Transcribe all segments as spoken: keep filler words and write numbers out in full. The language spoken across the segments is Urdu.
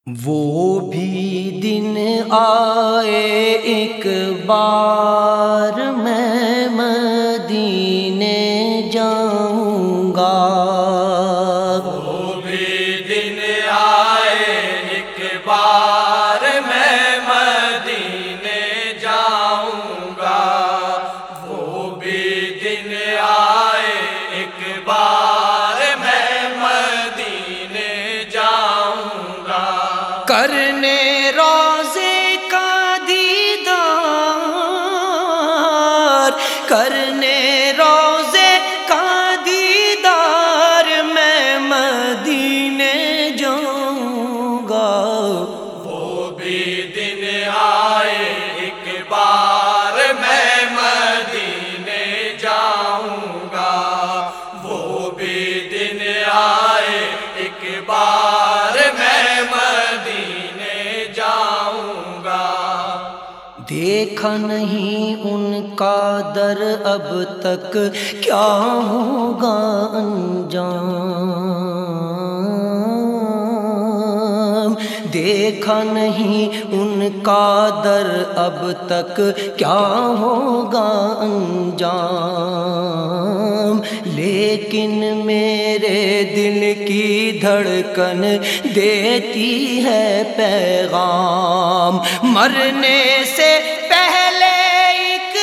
وہ بھی دن آئے ایک بار میں مدینے جاؤں گا۔ وہ بھی دن آئے ایک بار میں مدینے جاؤں گا۔ وہ بھی دن آئے ایک بار میں مدینے جاؤں گا۔ کرنے روضے کا دیدار، کرنے روضے کا دیدار میں مدینے جاؤں گا۔ وہ بھی دن آئے ایک بار میں مدینے جاؤں گا۔ وہ بھی دن آئے ایک بار میں مدینے جاؤں گا۔ دیکھا نہیں ان کا در اب تک، کیا ہوگا انجام۔ دیکھا نہیں ان کا در اب تک، کیا ہوگا انجام۔ لیکن میرے دل کی دھڑکن دیتی ہے پیغام، مرنے سے پہلے ایک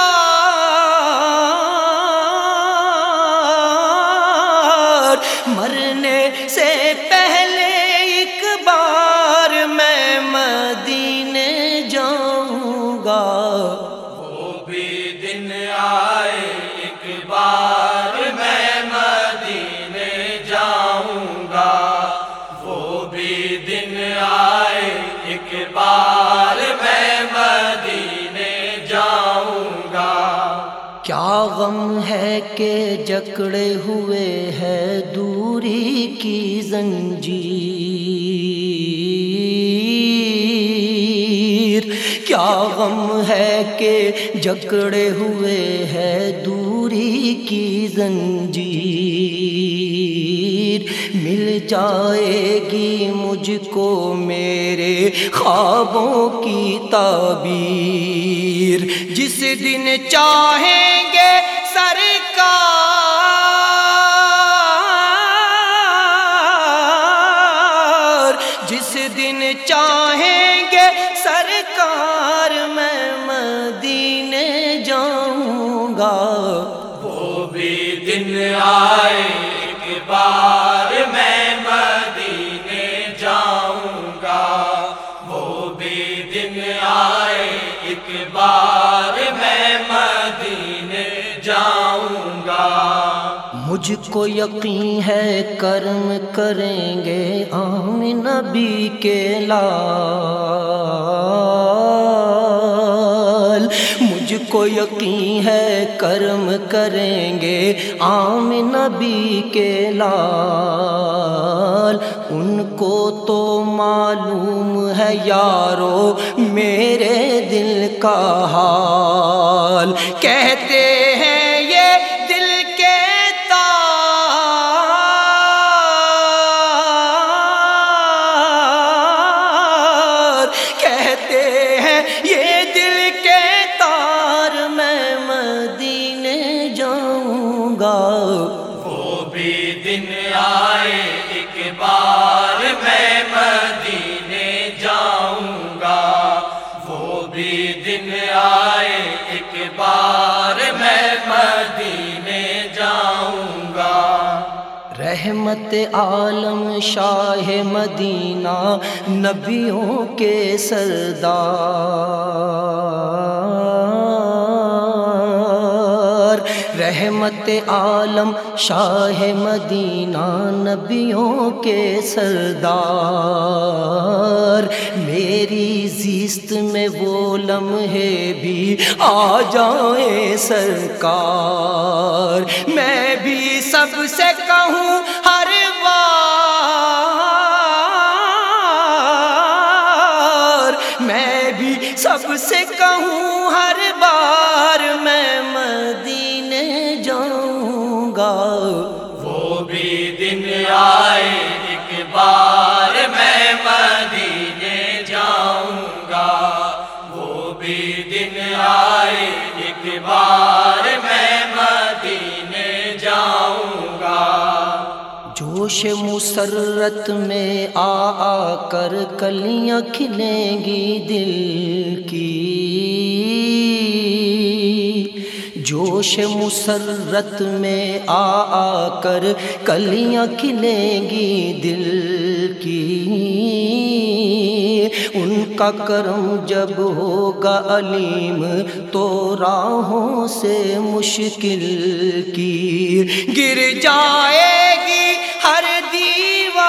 بار، مرنے سے پہلے ایک بار میں مدینے جاؤں گا۔ وہ بھی دن آئے ایک بار میں مدینے جاؤں گا۔ وہ بھی دن آئے ایک بار میں مدینے جاؤں گا۔ کیا غم ہے کہ جکڑے ہوئے ہے دوری کی زنجیر، کیا غم ہے کہ جکڑے ہوئے ہے دوری کی زنجیر۔ مل جائے گی مجھ کو میرے خوابوں کی تعبیر، جس دن چاہیں گے سرکار، جس دن چاہیں گے سرکار میں مدینے جاؤں گا۔ وہ بھی دن آئے ایک بار میں مدینے جاؤں گا۔ وہ بھی دن آئے ایک بار میں مدینے جاؤں گا۔ مجھ کو یقین ہے کرم کریں گے عام نبی کے لال، مجھ کو یقین ہے کرم کریں گے عام نبی کے لال۔ ان کو تو معلوم ہے یارو میرے دل کا حال، کہتے ہیں یہ دل کے تار، کہتے ہیں یہ دل کے تار میں مدینے جاؤں گا۔ وہ بھی دن آئے ایک بار میں مدینے جاؤں گا۔ وہ بھی دن آئے ایک بار میں مدینے جاؤں گا۔ رحمت عالم شاہ مدینہ نبیوں کے سردار، رحمت عالم شاہ مدینہ نبیوں کے سردار، میری زیست میں وہ لمحے بھی آ جائیں سرکار، میں بھی سب سے کہوں ہر بار، میں بھی سب سے کہوں ہر بار میں مدینے جاؤں گا۔ وہ بھی دن آئے ایک بار میں مدینے جوش مسرت میں آ آ کر کلیاں کھلیں گی دل کی، جوش مسرت میں آ آ کر کلیاں کھلیں گی دل کی، ان کا کرم جب ہوگا علیم تو راہوں سے مشکل کی گر جائے گی ہر دیوار،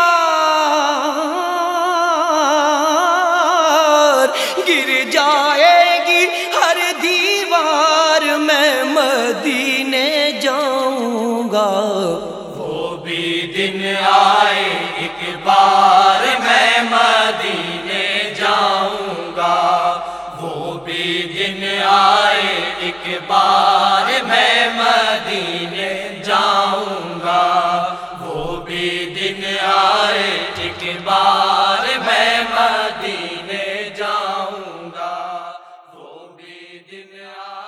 گر جائے گی ہر دیوار، میں مدینے جاؤں گا، وہ بھی دن آئے ایک بار میں مدینے جاؤں گا، وہ بھی دن آئے ایک بار میں مدینے جاؤں گا، وہ بھی دن آئے ایک بار میں مدینے جاؤں گا، وہ بھی دن آئے